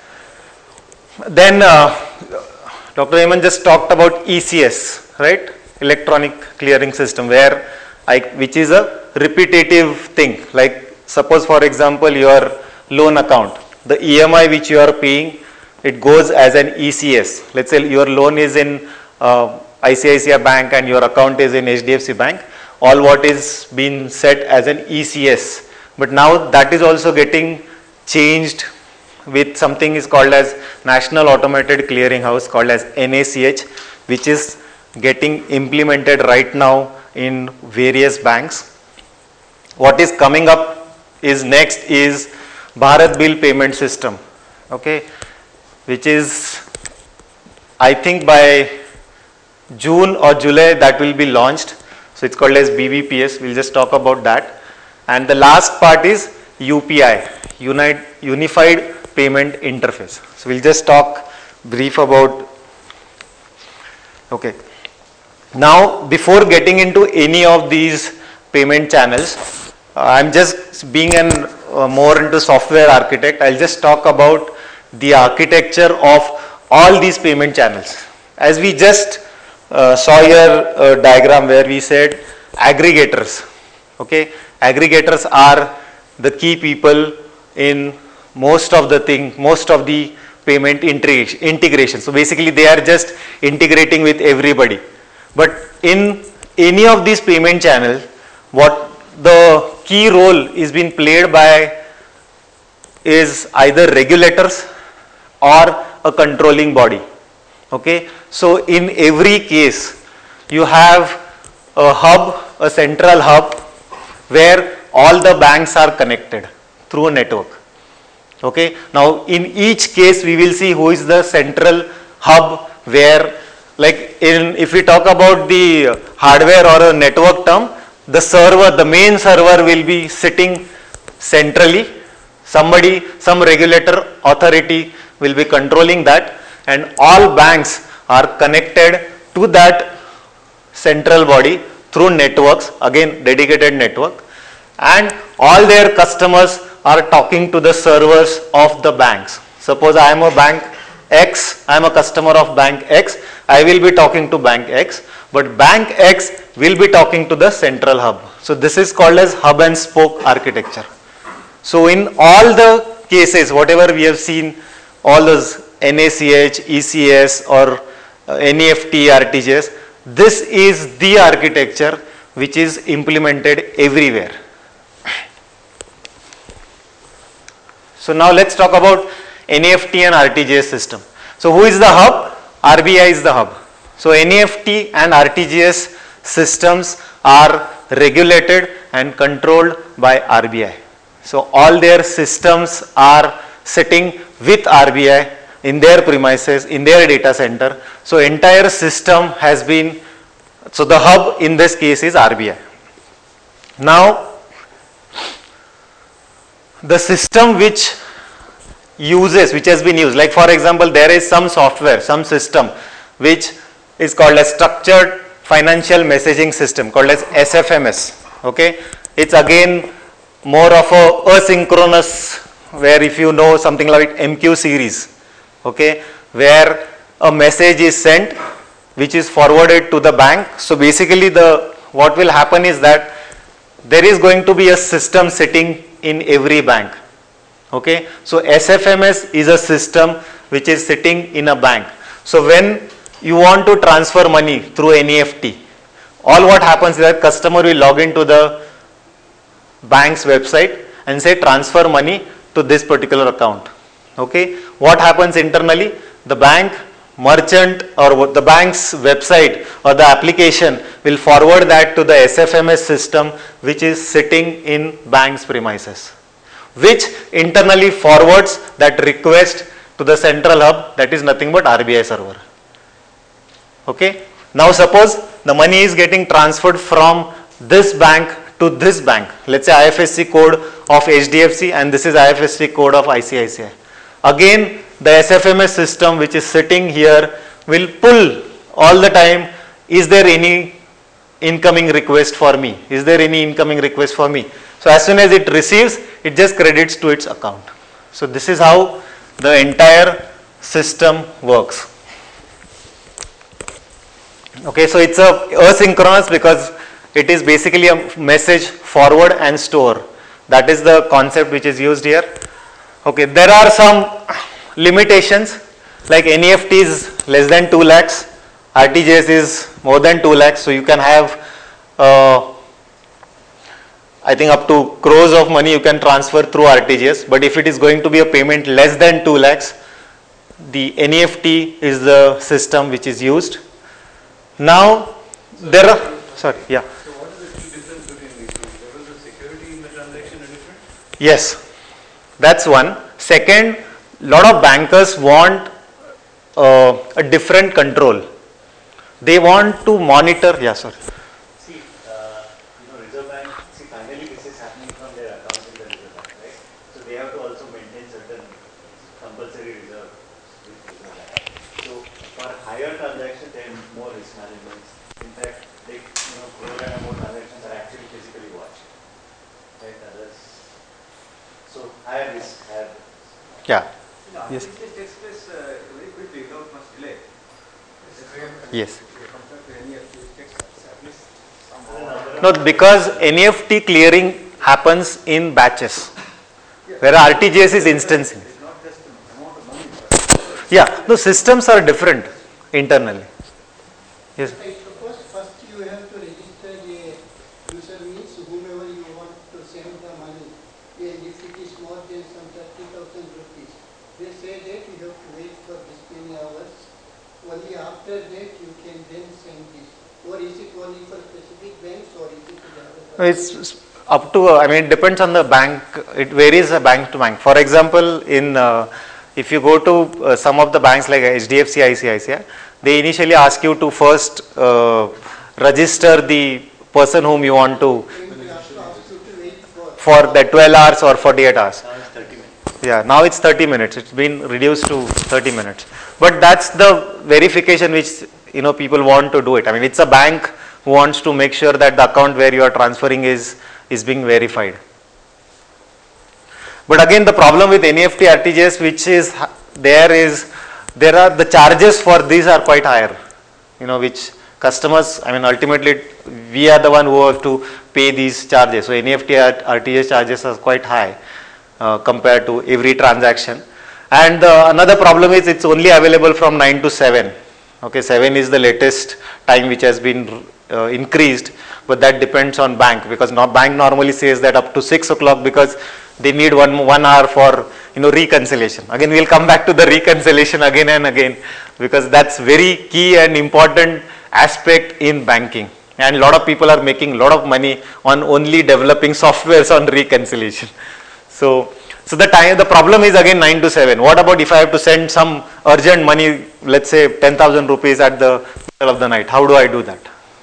Then uh, Doctor Hemant just talked about E C S, right? Electronic clearing system, where I, which is a repetitive thing. Like suppose for example your loan account, the E M I which you are paying, it goes as an E C S. Let's say your loan is in uh, I C I C I Bank and your account is in H D F C Bank. All what is being set as an E C S, but now that is also getting changed with something is called as National Automated Clearing House, called as N A C H, which is getting implemented right now in various banks. What is coming up is next is Bharat Bill Payment System, okay, which is, I think by June or July that will be launched. So it's called as B B P S. We'll just talk about that. And the last part is U P I, Unite, Unified Payment Interface. So we'll just talk brief about. Okay. Now, before getting into any of these payment channels, uh, I'm just being an uh, more into software architect. I'll just talk about the architecture of all these payment channels. As we just uh, saw here a diagram where we said aggregators. Okay, aggregators are the key people in most of the thing, most of the payment integration. So basically they are just integrating with everybody. But in any of these payment channels, what the key role is being played by is either regulators or a controlling body. Okay, so in every case you have a hub, a central hub where all the banks are connected through a network. Okay, now in each case we will see who is the central hub where, like in if we talk about the hardware or a network term, the server, the main server will be sitting centrally. Somebody, some regulator authority will be controlling that, and all banks are connected to that central body through networks, again dedicated network, and all their customers are talking to the servers of the banks. Suppose I am a bank X, I am a customer of bank X, I will be talking to bank X, but bank X will be talking to the central hub. So this is called as hub and spoke architecture. So in all the cases, whatever we have seen, all those N A C H, E C S or uh, N E F T, R T G S, this is the architecture which is implemented everywhere. So now let's talk about N E F T and R T G S system. So who is the hub? R B I is the hub. So N E F T and R T G S systems are regulated and controlled by R B I. So all their systems are sitting with R B I in their premises, in their data center. So entire system has been, so the hub in this case is R B I. Now the system which uses, which has been used, like for example there is some software, some system which is called as structured financial messaging system called as S F M S. Okay, it's again more of a asynchronous, where if you know something like M Q series, okay, where a message is sent which is forwarded to the bank. So basically the what will happen is that there is going to be a system sitting in every bank. Okay, so S F M S is a system which is sitting in a bank. So when you want to transfer money through N E F T, all what happens is that customer will log into the bank's website and say transfer money to this particular account. Okay, what happens internally? The bank merchant or the bank's website or the application will forward that to the S F M S system which is sitting in bank's premises, which internally forwards that request to the central hub, that is nothing but R B I server. Okay, now suppose the money is getting transferred from this bank to this bank, let's say I F S C code of H D F C and this is I F S C code of I C I C I. Again the S F M S system which is sitting here will pull all the time, is there any incoming request for me, is there any incoming request for me. So as soon as it receives, it just credits to its account. So this is how the entire system works. Okay, so it's a asynchronous because it is basically a message forward and store. That is the concept which is used here. Okay, there are some limitations, like N E F T is less than two lakhs, R T G S is more than two lakhs, so you can have uh, I think up to crores of money you can transfer through R T G S, but if it is going to be a payment less than two lakhs, the N E F T is the system which is used. Now there are, sorry, yeah. So what is the key difference between these two? There was the security in the transaction are different? Yes, that's one. Second, lot of bankers want uh, a different control. They want to monitor, yeah, sorry. See, uh, you know, Reserve Bank, see, finally this is happening from their accounts in the Reserve Bank, right? So they have to also maintain certain compulsory reserve with Reserve Bank. So for higher transactions, there is more risk management. In fact, they, you know, crore and more transactions are actually physically watched, right? Others. So higher risk, higher risk. Yeah. No, Yes. this takes place uh, very quickly without much delay. Yes. Compared to No, because N E F T clearing happens in batches, where R T G S is instantaneous. Yeah, the systems are different internally. Yes. I suppose first you have to register a user means whomever you want to send the money, and if it is more than some thirty thousand rupees, they say that you have to wait for this many hours. Only after that you can then send this. Or is it only for specific banks or is it to the other? It's up to, I mean, it depends on the bank. It varies bank to bank. For example, in uh, if you go to uh, some of the banks like H D F C, I C I C I, they initially ask you to first uh, register the person whom you want to for the twelve hours or forty-eight hours. Yeah, now it's thirty minutes. It's been reduced to thirty minutes. But that's the verification which, you know, people want to do it. I mean, it's a bank who wants to make sure that the account where you are transferring is is being verified. But again, the problem with N E F T R T G S, which is there is, there are the charges for these are quite higher, you know, which customers, I mean, ultimately we are the one who have to pay these charges. So N E F T R T G S charges are quite high uh, compared to every transaction. And uh, another problem is it's only available from nine to seven. Okay, seven is the latest time which has been uh, increased, but that depends on bank, because no, bank normally says that up to six o'clock because they need one one hour for, you know, reconciliation. Again, we will come back to the reconciliation again and again, because that's very key and important aspect in banking. And a lot of people are making a lot of money on only developing softwares on reconciliation. So, so the time, the problem is again nine to seven. What about if I have to send some urgent money, let's say ten thousand rupees at the middle of the night? How do I do that?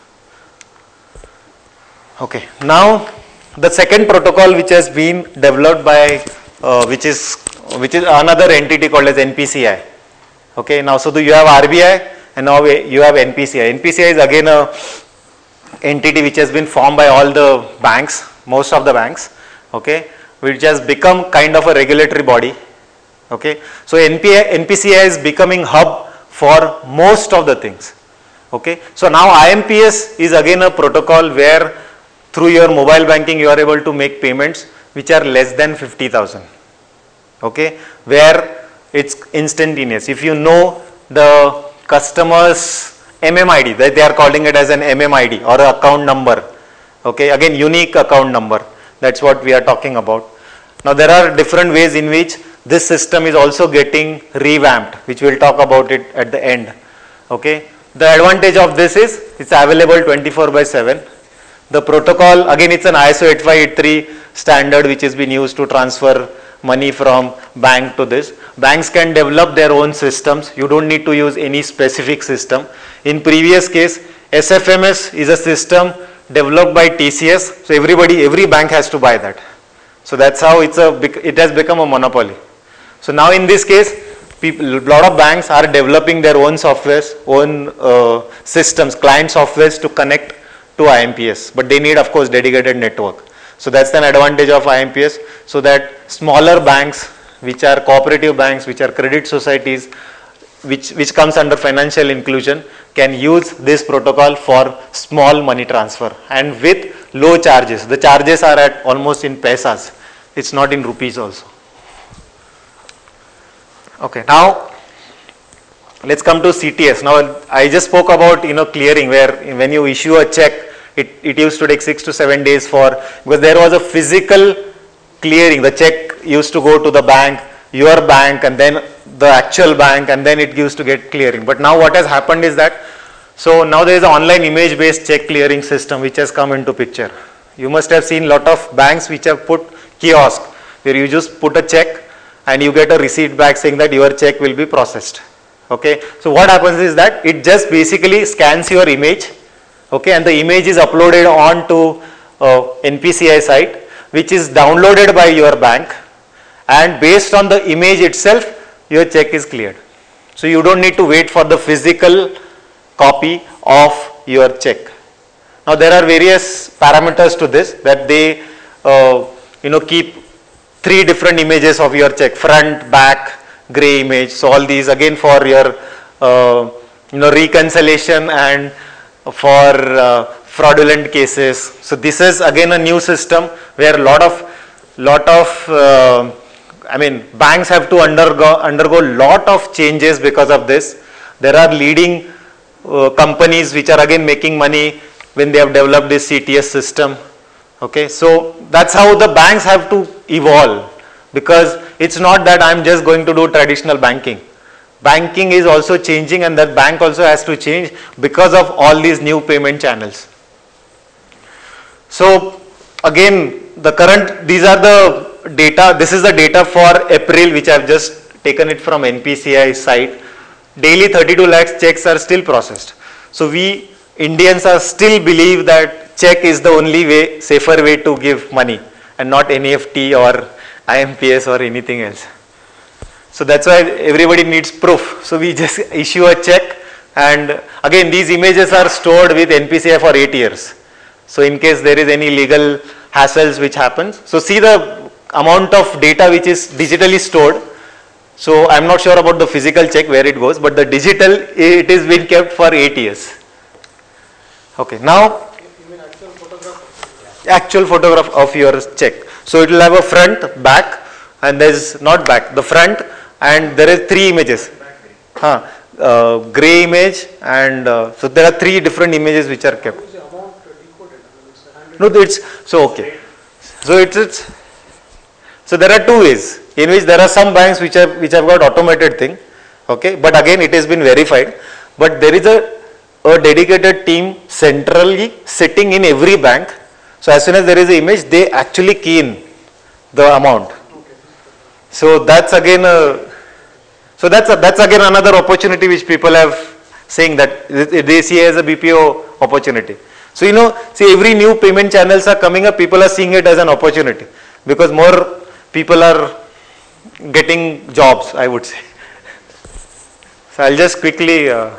Okay, now the second protocol which has been developed by, uh, which is which is another entity called as N P C I. Okay, now so do you have R B I and now you have N P C I. N P C I is again a entity which has been formed by all the banks, most of the banks. Okay, which has become kind of a regulatory body. Okay, so N P C I is becoming hub for most of the things. Okay, so now I M P S is again a protocol where through your mobile banking you are able to make payments which are less than fifty thousand. Okay, where it's instantaneous. If you know the customer's M M I D, they are calling it as an M M I D or an account number. Okay, again unique account number. That's what we are talking about. Now there are different ways in which this system is also getting revamped, which we'll talk about it at the end. Okay, the advantage of this is it's available twenty-four by seven. The protocol, again it's an I S O eighty-five eighty-three standard which has been used to transfer money from bank to this. Banks can develop their own systems. You don't need to use any specific system. In previous case, S F M S is a system developed by T C S. So everybody, every bank has to buy that. So that's how it's a, it has become a monopoly. So now in this case, people, a lot of banks are developing their own softwares, own uh, systems, client softwares to connect to I M P S, but they need of course dedicated network. So that's an advantage of I M P S, so that smaller banks, which are cooperative banks, which are credit societies, which, which comes under financial inclusion, can use this protocol for small money transfer and with low charges. The charges are at almost in paisas, it's not in rupees also. Okay, now let's come to C T S. Now I just spoke about, you know, clearing, where when you issue a check, it, it used to take six to seven days for, because there was a physical clearing. The check used to go to the bank, your bank, and then the actual bank, and then it used to get clearing. But now what has happened is that, so now there is an online image based check clearing system which has come into picture. You must have seen lot of banks which have put kiosk where you just put a check and you get a receipt back saying that your check will be processed. Okay, so what happens is that it just basically scans your image, okay, and the image is uploaded onto uh, N P C I site, which is downloaded by your bank, and based on the image itself your check is cleared. So you don't need to wait for the physical copy of your check. Now there are various parameters to this, that they uh, you know keep three different images of your check, front, back, gray image. So all these again for your uh, you know reconciliation and for uh, fraudulent cases. So this is again a new system where a lot of lot of uh, I mean banks have to undergo undergo lot of changes because of this. There are leading uh, companies which are again making money when they have developed this C T S system. Okay, so that's how the banks have to evolve, because it's not that I'm just going to do traditional banking. Banking is also changing, and that bank also has to change because of all these new payment channels. So again, the current, these are the data, this is the data for April, which I've just taken it from N P C I site. Daily thirty-two lakhs checks are still processed. So we Indians are still believe that check is the only way, safer way to give money, and not N E F T or I M P S or anything else. So that's why everybody needs proof. So we just issue a check, and again these images are stored with N P C I for eight years. So in case there is any legal hassles which happens. So see the amount of data which is digitally stored. So I'm not sure about the physical check where it goes, but the digital, it is been kept for eight years. Okay, now You mean actual photograph? actual photograph of your check. So it will have a front, back, and there is not back, the front, and there is three images. Huh, uh, gray image, and uh, so there are three different images which are kept. How is the amount decoded? I mean, it's a handwritten- No, it's so okay. So it's it's so there are two ways in which there are some banks which have which have got automated thing, okay. But again, it has been verified. But there is a a dedicated team centrally sitting in every bank. So as soon as there is an image, they actually key in the amount. So that's again a so that's a, that's again another opportunity which people have saying that they see as a B P O opportunity. So you know, see every new payment channels are coming up, people are seeing it as an opportunity because more people are getting jobs, I would say. So I'll just quickly. Uh,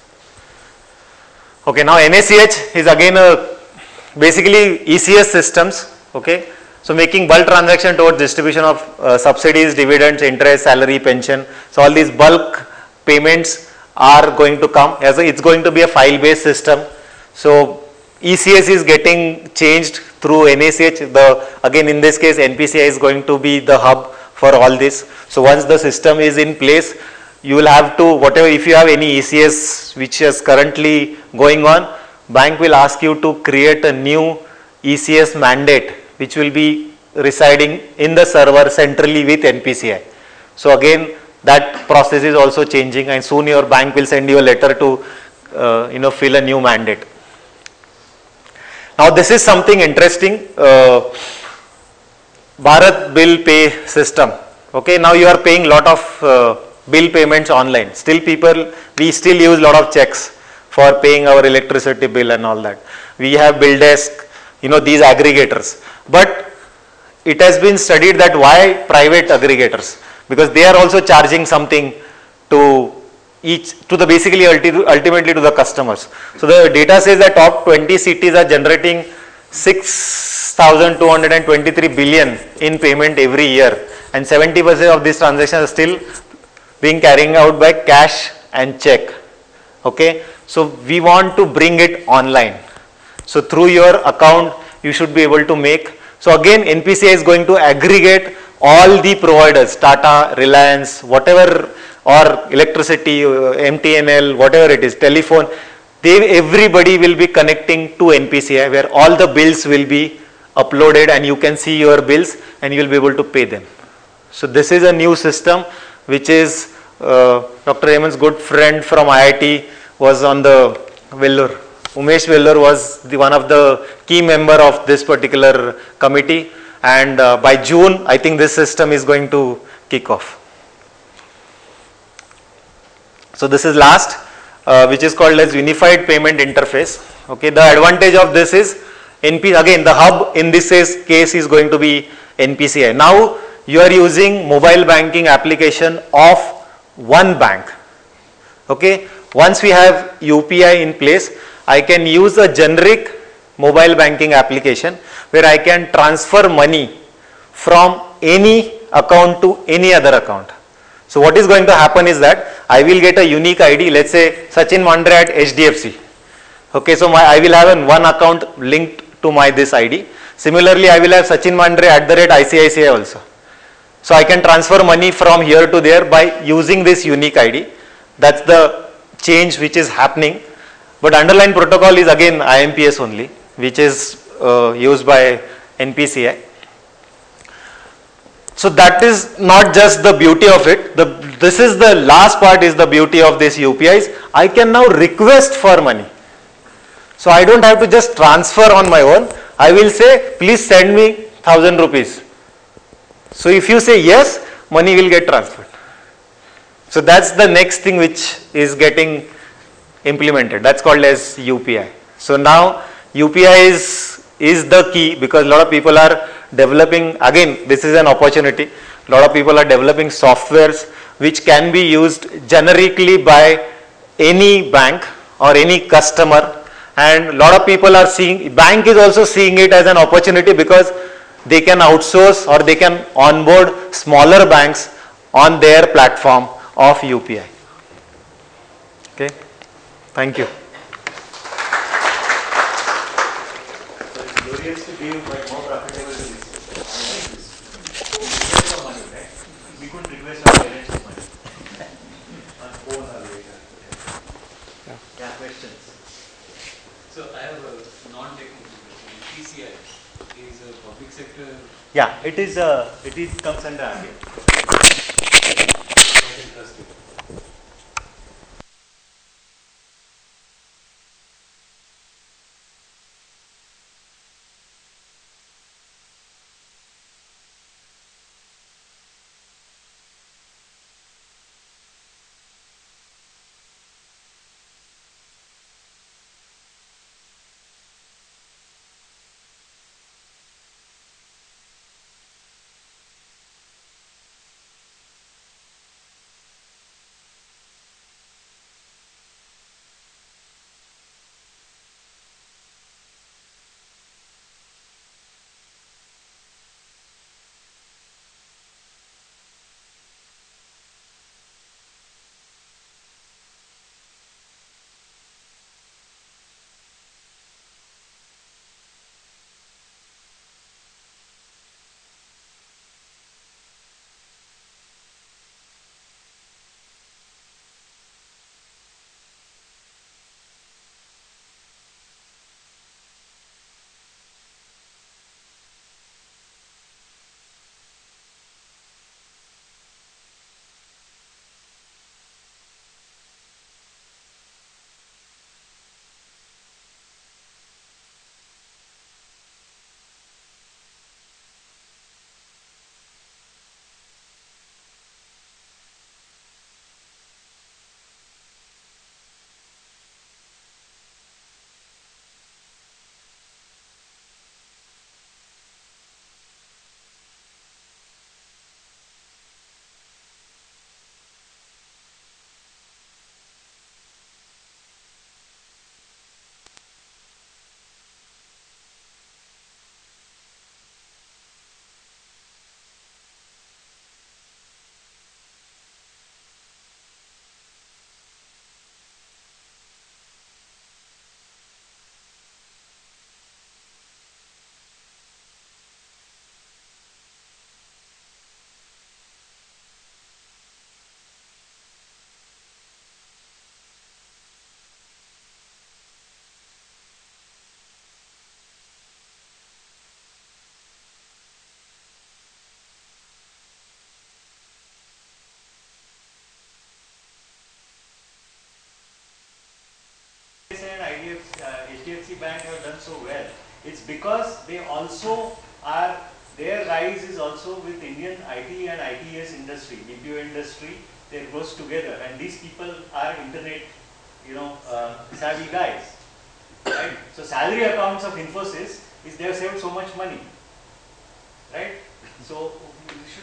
okay, now N A C H is again a basically E C S systems. Okay, so making bulk transaction towards distribution of uh, subsidies, dividends, interest, salary, pension. So all these bulk payments are going to come as a, it's going to be a file-based system. So E C S is getting changed through N A C H. The again in this case N P C I is going to be the hub for all this. So once the system is in place, you will have to whatever if you have any E C S which is currently going on, bank will ask you to create a new E C S mandate which will be residing in the server centrally with N P C I. So again that process is also changing, and soon your bank will send you a letter to uh, you know fill a new mandate. Now this is something interesting, uh, Bharat bill pay system. Okay, now you are paying lot of uh, bill payments online. Still people, we still use lot of checks for paying our electricity bill and all that. We have bill desk, you know, these aggregators. But it has been studied that why private aggregators? Because they are also charging something to each, to the basically ulti ultimately to the customers. So the data says that top twenty cities are generating six thousand two hundred twenty-three billion in payment every year, and seventy percent of these transactions are still being carried out by cash and check. Okay, so we want to bring it online. So through your account you should be able to make. So again N P C I is going to aggregate all the providers, Tata, Reliance, whatever, or electricity, uh, M T N L, whatever it is, telephone, they everybody will be connecting to N P C I where all the bills will be uploaded and you can see your bills and you will be able to pay them. So this is a new system which is uh, Doctor Raymond's good friend from I I T was on the Vellore. Umesh Vellore was the one of the key member of this particular committee, and uh, by June I think this system is going to kick off. So this is last, uh, which is called as Unified Payment Interface. Okay, the advantage of this is N P again the hub in this is, case is going to be N P C I. Now you are using mobile banking application of one bank. Okay, once we have U P I in place, I can use a generic mobile banking application where I can transfer money from any account to any other account. So what is going to happen is that I will get a unique I D, let's say Sachin Mandre at H D F C. Okay, so my, I will have an one account linked to my this I D. Similarly, I will have Sachin Mandre at the rate I C I C I also. So I can transfer money from here to there by using this unique I D. That's the change which is happening. But underlying protocol is again I M P S only, which is uh, used by N P C I. So that is not just the beauty of it. The, this is the last part is the beauty of this U P Is. I can now request for money. So I don't have to just transfer on my own. I will say, please send me thousand rupees. So if you say yes, money will get transferred. So that's the next thing which is getting implemented. That's called as U P I. So now U P I is, is the key because a lot of people are developing, again this is an opportunity, a lot of people are developing softwares which can be used generically by any bank or any customer, and a lot of people are seeing, bank is also seeing it as an opportunity because they can outsource or they can onboard smaller banks on their platform of U P I. Okay, thank you. So it's glorious to give, but more profitable to this. Money, right? We couldn't request our parents for money on phone or later. Yeah. Yeah, questions. So I have a non-technical question. P C I is a public sector. Yeah, it is. Uh, it is comes under R B I. Quite interesting. And I D F C, uh, H D F C Bank have done so well. It's because they also are, their rise is also with Indian I T and I T S industry, B P O industry. They goes together, and these people are internet, you know, uh, savvy guys, right? So salary accounts of Infosys is they have saved so much money, right? So